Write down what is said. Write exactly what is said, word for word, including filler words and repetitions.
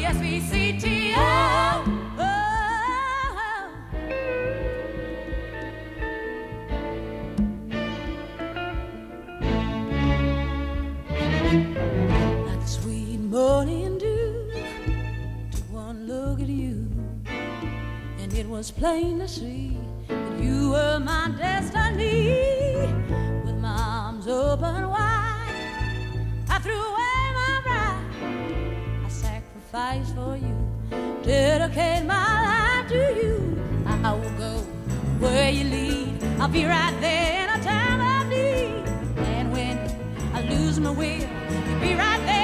S V C T O. Like sweet morning dew, took one look at you, and it was plain to see that you were my destiny. With my arms open wide, I threw away my pride. I sacrificed for you, dedicate my life to you. I will go where you lead, I'll be right there in a time of need. And when I lose my will, you'll be right there.